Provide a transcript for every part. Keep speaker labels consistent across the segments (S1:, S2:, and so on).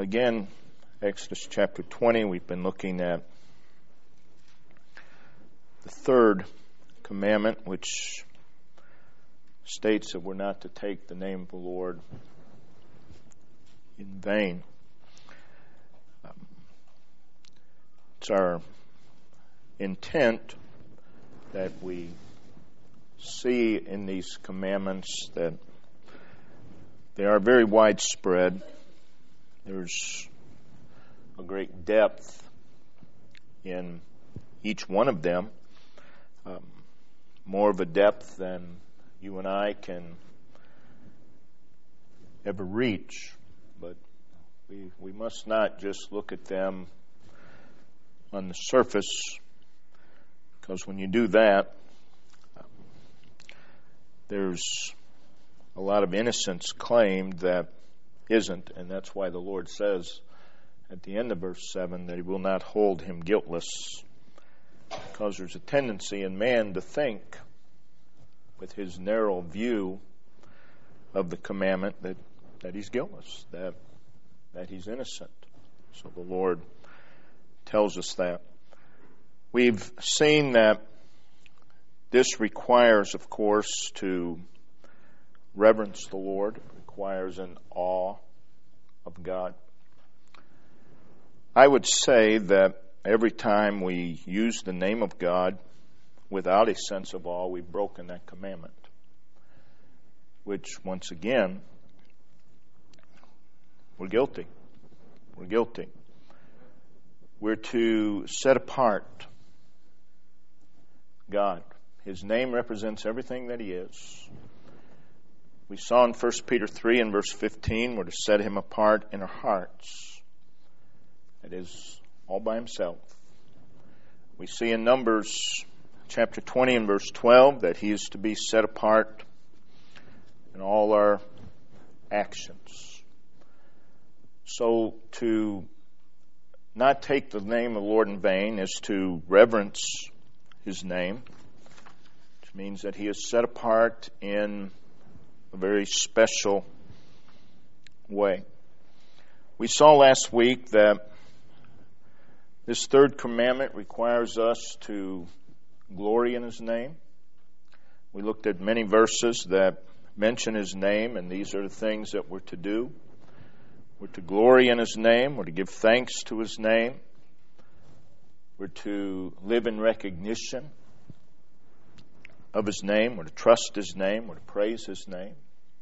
S1: Again, Exodus chapter 20, we've been looking at the third commandment, which states that we're not to take the name of the Lord in vain. It's our intent that we see in these commandments that they are very widespread. There's a great depth in each one of them, more of a depth than you and I can ever reach. But we must not just look at them on the surface, because when you do that, there's a lot of innocence claimed that isn't, and that's why the Lord says at the end of verse 7 that He will not hold him guiltless, because there's a tendency in man to think with his narrow view of the commandment that he's guiltless, that he's innocent. So the Lord tells us that. We've seen that this requires, of course, to reverence the Lord. It requires an awe of God. I would say that every time we use the name of God without a sense of awe, we've broken that commandment, which, once again, we're guilty. We're guilty. We're to set apart God. His name represents everything that He is. We saw in 1 Peter 3 and verse 15, we're to set Him apart in our hearts. That is, all by Himself. We see in Numbers chapter 20 and verse 12 that He is to be set apart in all our actions. So to not take the name of the Lord in vain is to reverence His name, which means that He is set apart in a very special way. We saw last week that this third commandment requires us to glory in His name. We looked at many verses that mention His name, and these are the things that we're to do. We're to glory in His name. We're to give thanks to His name. We're to live in recognition of His name. We're to trust His name. We're to praise His name.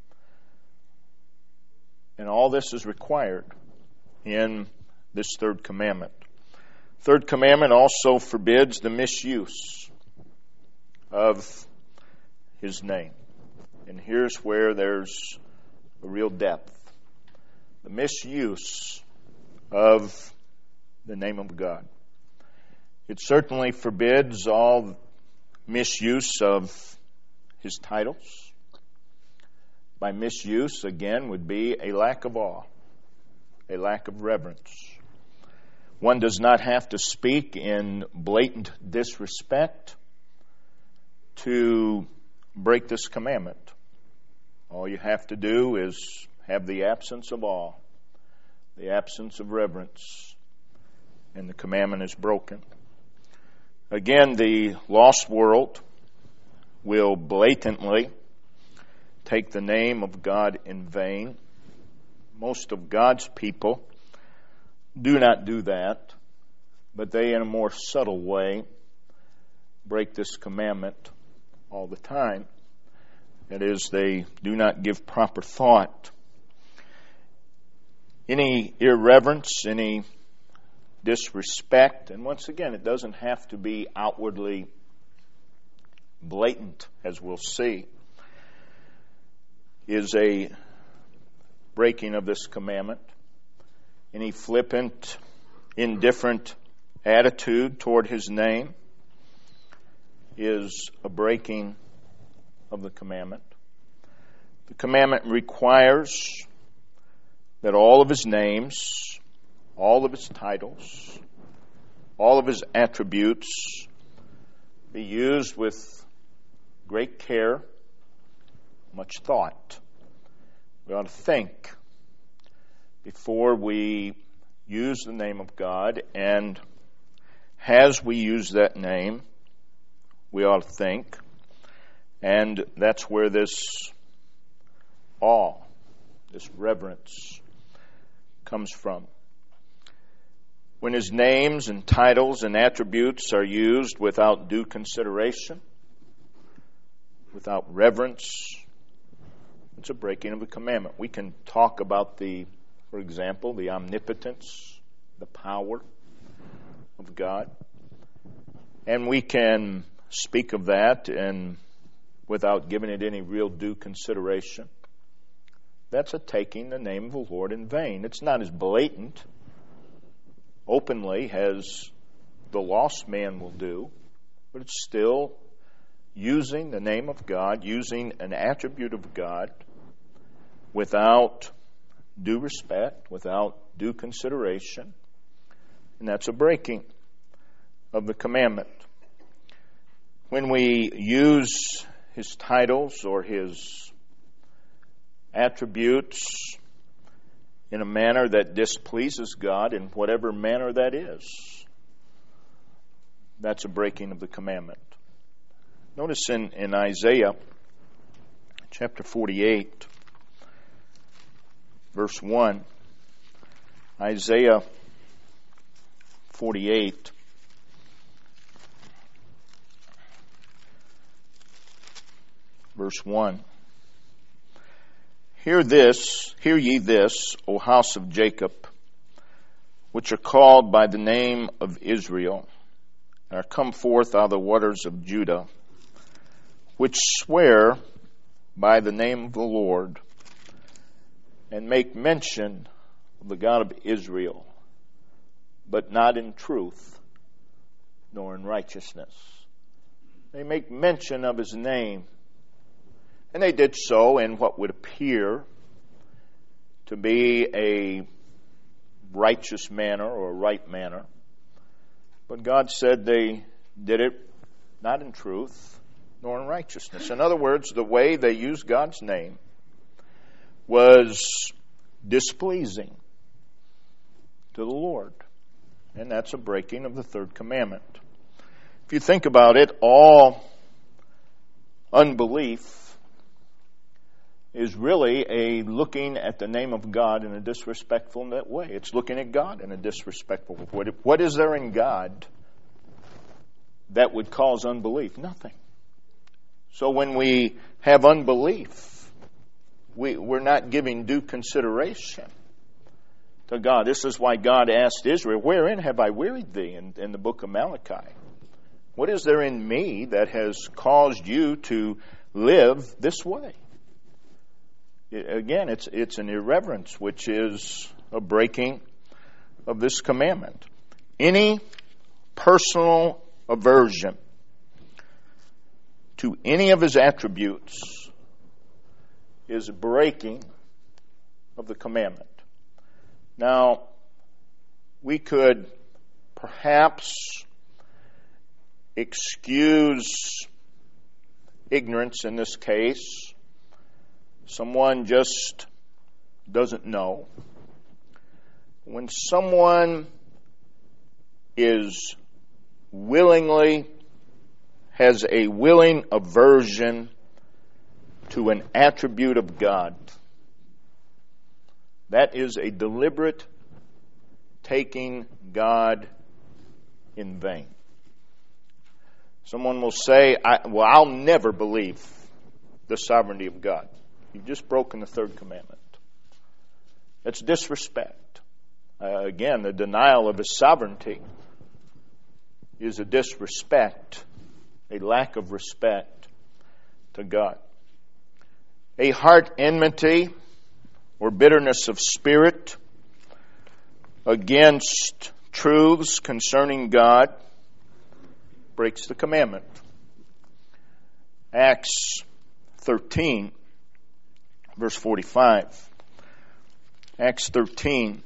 S1: And all this is required in this third commandment. Third commandment also forbids the misuse of His name. And here's where there's a real depth. The misuse of the name of God. It certainly forbids all misuse of His titles. By misuse, again, would be a lack of awe, a lack of reverence. One does not have to speak in blatant disrespect to break this commandment. All you have to do is have the absence of awe, the absence of reverence, and the commandment is broken. Again, the lost world will blatantly take the name of God in vain. Most of God's people do not do that, but they, in a more subtle way, break this commandment all the time. That is, they do not give proper thought. Any irreverence, any disrespect, and once again, it doesn't have to be outwardly blatant, as we'll see, is a breaking of this commandment. Any flippant, indifferent attitude toward His name is a breaking of the commandment. The commandment requires that all of His names, all of His titles, all of His attributes be used with great care, much thought. We ought to think before we use the name of God, and as we use that name, we ought to think, and that's where this awe, this reverence comes from. When His names and titles and attributes are used without due consideration, without reverence, it's a breaking of the commandment. We can talk about for example, the omnipotence, the power of God, and we can speak of that and without giving it any real due consideration. That's a taking the name of the Lord in vain. It's not as blatant, openly, as the lost man will do, but it's still using the name of God, using an attribute of God without due respect, without due consideration, and that's a breaking of the commandment. When we use His titles or His attributes in a manner that displeases God, in whatever manner that is, that's a breaking of the commandment. Notice in Isaiah chapter 48, verse 1, Isaiah 48, verse 1. Hear ye this, O house of Jacob, which are called by the name of Israel, and are come forth out of the waters of Judah, which swear by the name of the Lord, and make mention of the God of Israel, but not in truth, nor in righteousness. They make mention of His name, and they did so in what would appear to be a righteous manner or a right manner. But God said they did it not in truth, nor in righteousness. In other words, the way they used God's name was displeasing to the Lord. And that's a breaking of the third commandment. If you think about it, all unbelief is really a looking at the name of God in a disrespectful way. It's looking at God in a disrespectful way. What is there in God that would cause unbelief? Nothing. So when we have unbelief, we're not giving due consideration to God. This is why God asked Israel, wherein have I wearied thee, in the book of Malachi? What is there in me that has caused you to live this way? Again, it's an irreverence, which is a breaking of this commandment. Any personal aversion to any of His attributes is a breaking of the commandment. Now, we could perhaps excuse ignorance in this case. Someone just doesn't know. When someone is has a willing aversion to an attribute of God, that is a deliberate taking God in vain. Someone will say, I'll never believe the sovereignty of God. You've just broken the third commandment. It's disrespect. Again, the denial of His sovereignty is a disrespect, a lack of respect to God. A heart enmity or bitterness of spirit against truths concerning God breaks the commandment. Acts 13, verse 45. Acts 13,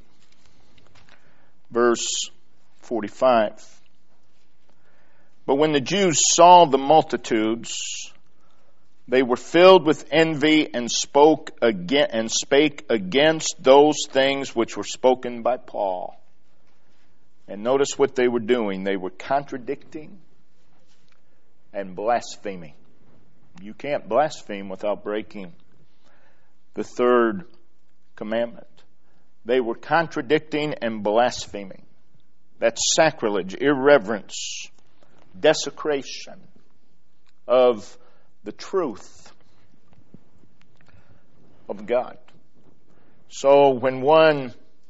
S1: verse 45. But when the Jews saw the multitudes, They were filled with envy and spake against those things which were spoken by Paul. And notice what they were doing. They were contradicting and blaspheming. You can't blaspheme without breaking the third commandment. They were contradicting and blaspheming. That's sacrilege, irreverence, desecration of the truth of God. So when one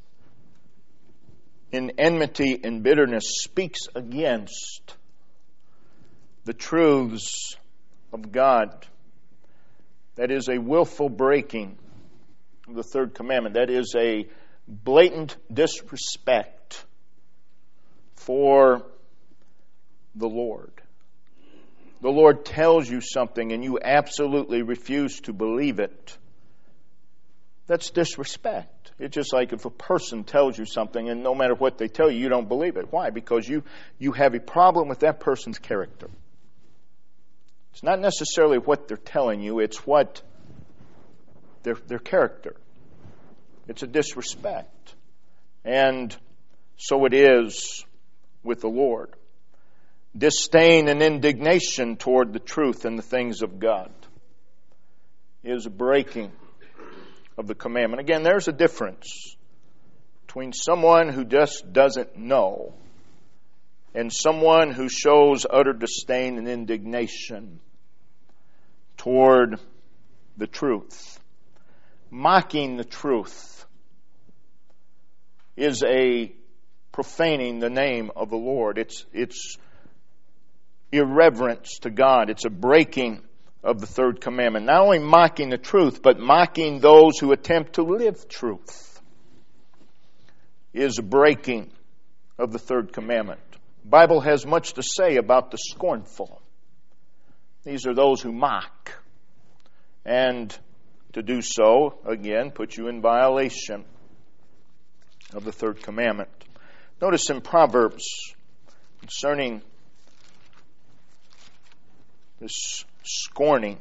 S1: in enmity and bitterness speaks against the truths of God, that is a willful breaking of the third commandment. That is a blatant disrespect for the Lord. The Lord tells you something and you absolutely refuse to believe it. That's disrespect. It's just like if a person tells you something and no matter what they tell you, you don't believe it. Why? Because you have a problem with that person's character. It's not necessarily what they're telling you, it's what their character. It's a disrespect. And so it is with the Lord. Disdain and indignation toward the truth and the things of God is a breaking of the commandment. Again, there's a difference between someone who just doesn't know and someone who shows utter disdain and indignation toward the truth. Mocking the truth is a profaning the name of the Lord. It's irreverence to God. It's a breaking of the third commandment. Not only mocking the truth, but mocking those who attempt to live truth is a breaking of the third commandment. The Bible has much to say about the scornful. These are those who mock. And to do so, again, puts you in violation of the third commandment. Notice in Proverbs concerning this scorning.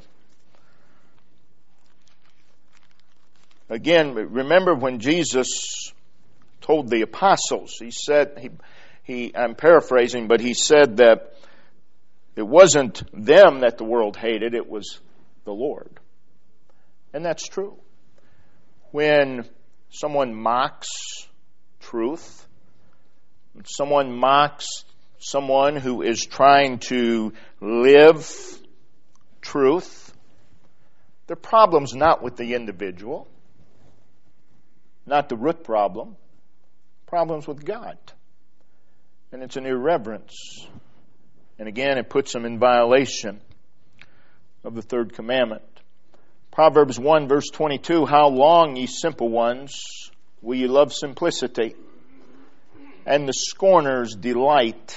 S1: Again, remember when Jesus told the apostles, he said, I'm paraphrasing, but he said that it wasn't them that the world hated, it was the Lord. And that's true. When someone mocks truth, when someone mocks someone who is trying to live truth, the problem's not with the individual, not the root problem. Problem's with God. And it's an irreverence. And again, it puts them in violation of the third commandment. Proverbs 1 verse 22, how long, ye simple ones, will ye love simplicity? And the scorners delight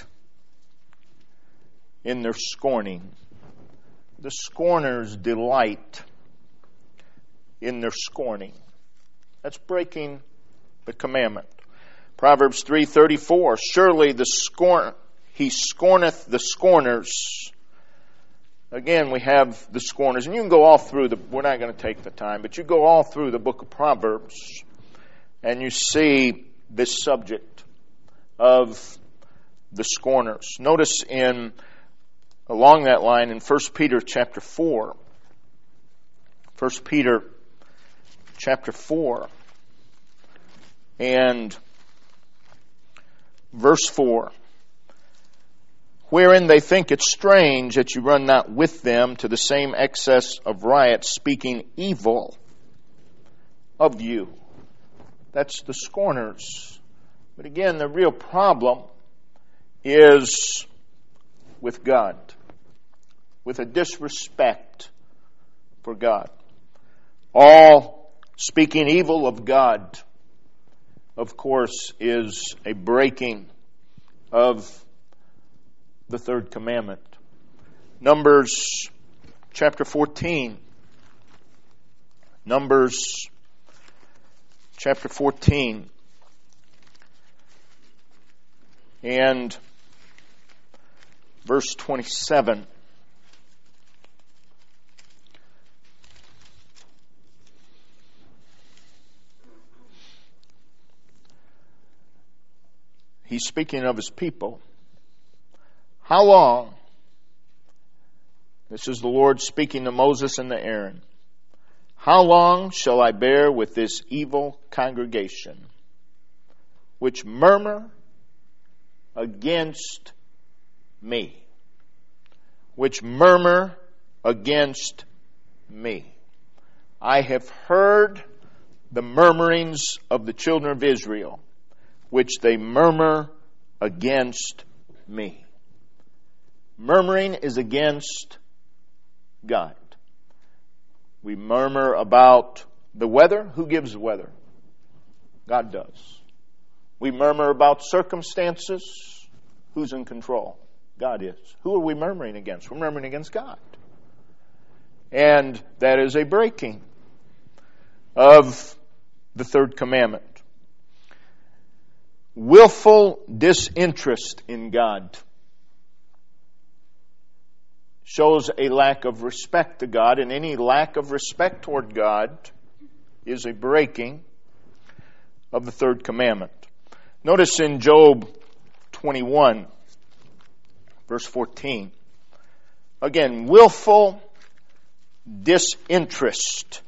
S1: in their scorning. The scorners delight in their scorning. That's breaking the commandment. Proverbs 3:34, surely he scorneth the scorners. Again, we have the scorners. And you can go all through we're not going to take the time, but you go all through the book of Proverbs and you see this subject of the scorners. Notice along that line in 1 Peter chapter 4. 1 Peter chapter 4 and verse 4. Wherein they think it strange that you run not with them to the same excess of riot, speaking evil of you. That's the scorners. But again, the real problem is with God, with a disrespect for God. All speaking evil of God, of course, is a breaking of the third commandment. Numbers chapter 14. Numbers chapter 14. And verse 27. he's speaking of his people. How long, this is the Lord speaking to Moses and to Aaron, how long shall I bear with this evil congregation, which murmur against me? Which murmur against me. I have heard the murmurings of the children of Israel, which they murmur against me. Murmuring is against God. We murmur about the weather. Who gives the weather? God does. We murmur about circumstances. Who's in control? God is. Who are we murmuring against? We're murmuring against God. And that is a breaking of the third commandment. Willful disinterest in God shows a lack of respect to God, and any lack of respect toward God is a breaking of the third commandment. Notice in Job 21, verse 14, again, willful disinterest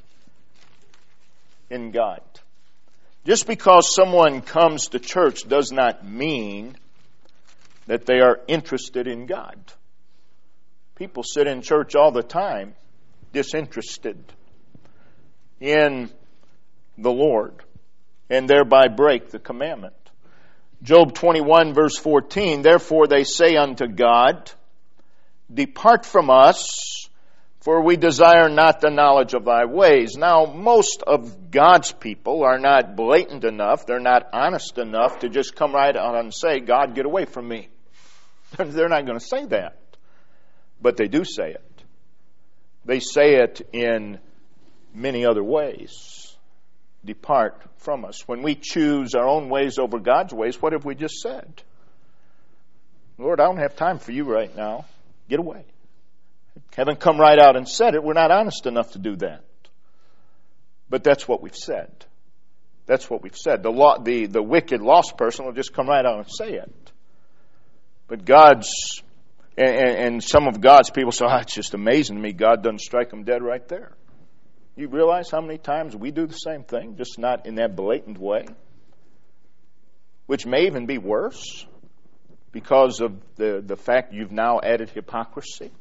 S1: in God. Just because someone comes to church does not mean that they are interested in God. People sit in church all the time disinterested in the Lord and thereby break the commandment. Job 21 verse 14, therefore they say unto God, depart from us, for we desire not the knowledge of thy ways. Now, most of God's people are not blatant enough, they're not honest enough to just come right out and say, God, get away from me. They're not going to say that. But they do say it. They say it in many other ways. Depart from us. When we choose our own ways over God's ways, what have we just said? Lord, I don't have time for you right now. Get away. Haven't come right out and said it. We're not honest enough to do that. But that's what we've said. That's what we've said. The wicked, lost person will just come right out and say it. But God's, and some of God's people say, it's just amazing to me. God doesn't strike them dead right there. You realize how many times we do the same thing, just not in that blatant way? Which may even be worse because of the fact you've now added hypocrisy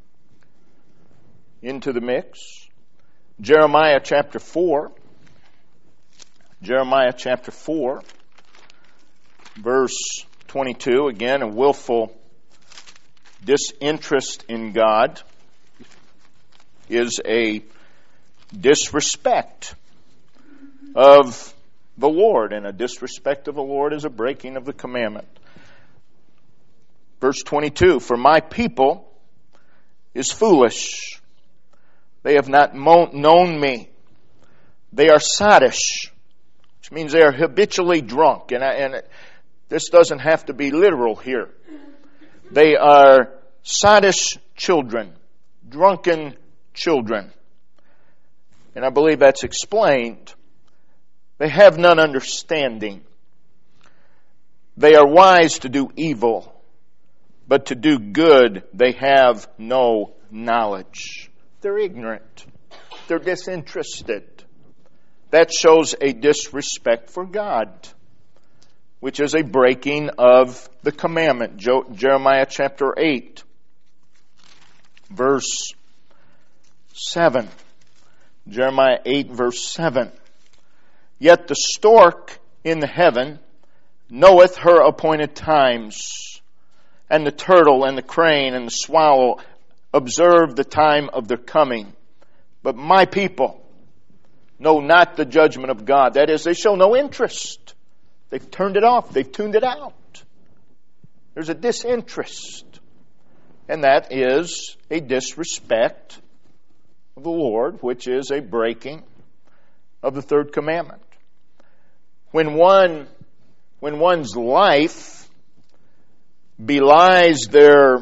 S1: into the mix. Jeremiah chapter 4. Jeremiah chapter 4, verse 22. Again, a willful disinterest in God is a disrespect of the Lord, and a disrespect of the Lord is a breaking of the commandment. Verse 22, for my people is foolish. They have not known me. They are sottish, which means they are habitually drunk. And this doesn't have to be literal here. They are sottish children, drunken children. And I believe that's explained. They have none understanding. They are wise to do evil, but to do good they have no knowledge. They're ignorant. They're disinterested. That shows a disrespect for God, which is a breaking of the commandment. Jeremiah chapter 8, verse 7. Jeremiah 8, verse 7. Yet the stork in the heaven knoweth her appointed times, and the turtle and the crane and the swallow observe the time of their coming. But my people know not the judgment of God. That is, they show no interest. They've turned it off. They've tuned it out. There's a disinterest. And that is a disrespect of the Lord, which is a breaking of the third commandment. When one's life belies their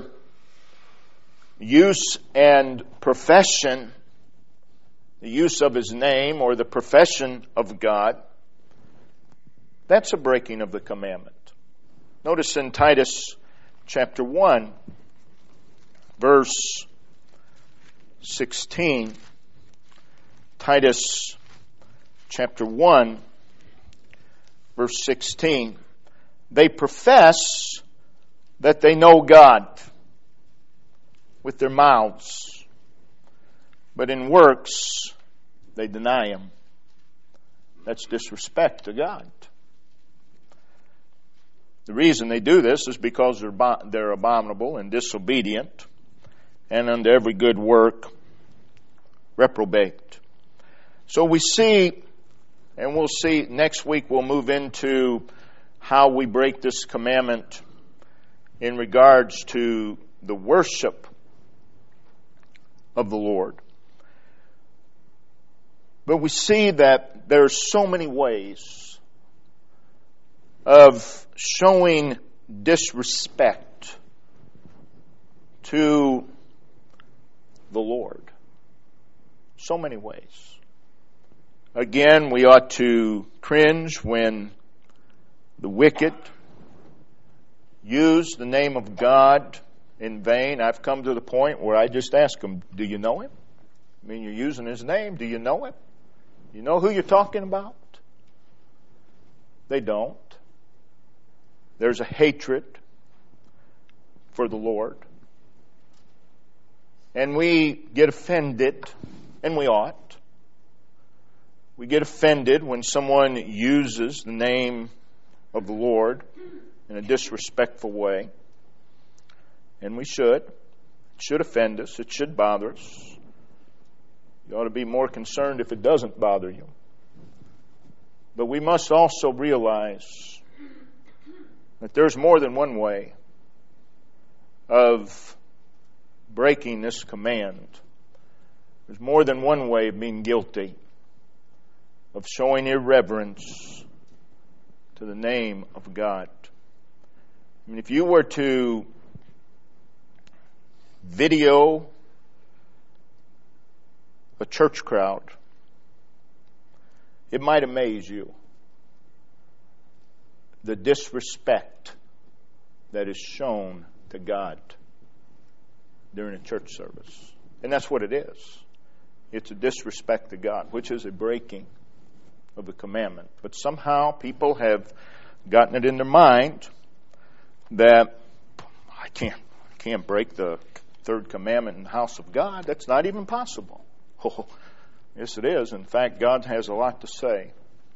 S1: use and profession, the use of His name or the profession of God, that's a breaking of the commandment. Notice in Titus chapter 1, verse 16. Titus chapter 1, verse 16. They profess that they know God with their mouths, but in works they deny Him. That's disrespect to God. The reason they do this is because they're abominable and disobedient, and unto every good work reprobate. So we see, and we'll see next week, we'll move into how we break this commandment in regards to the worship of the Lord. But we see that there are so many ways of showing disrespect to the Lord. So many ways. Again, we ought to cringe when the wicked use the name of God in vain. I've come to the point where I just ask them, do you know Him? I mean, you're using His name. Do you know Him? You know who you're talking about? They don't. There's a hatred for the Lord. And we get offended, and we ought. We get offended when someone uses the name of the Lord in a disrespectful way. And we should. It should offend us. It should bother us. You ought to be more concerned if it doesn't bother you. But we must also realize that there's more than one way of breaking this command. There's more than one way of being guilty of showing irreverence to the name of God. I mean, if you were to video a church crowd, it might amaze you the disrespect that is shown to God during a church service. And that's what it is. It's a disrespect to God, which is a breaking of the commandment. But somehow people have gotten it in their mind that I can't break the third commandment in the house of God. That's not even possible. Oh, yes, it is. In fact, God has a lot to say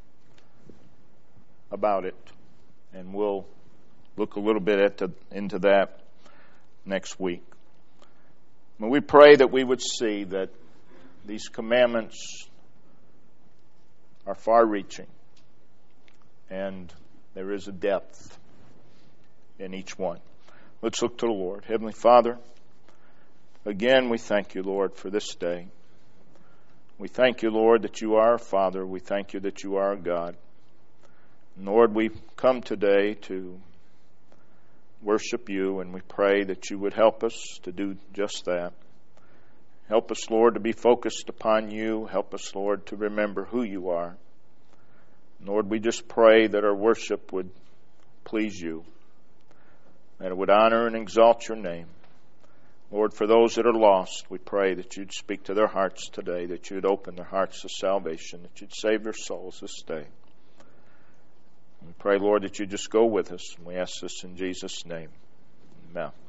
S1: about it. And we'll look a little bit into that next week. But we pray that we would see that these commandments are far-reaching, and there is a depth in each one. Let's look to the Lord. Heavenly Father, again we thank you, Lord, for this day. We thank you, Lord, that you are our Father. We thank you that you are our God. And Lord, we've come today to worship you, and we pray that you would help us to do just that. Help us, Lord, to be focused upon you. Help us, Lord, to remember who you are. Lord, we just pray that our worship would please you, that it would honor and exalt your name. Lord, for those that are lost, we pray that you'd speak to their hearts today, that you'd open their hearts to salvation, that you'd save their souls this day. We pray, Lord, that you just go with us. And we ask this in Jesus' name. Amen.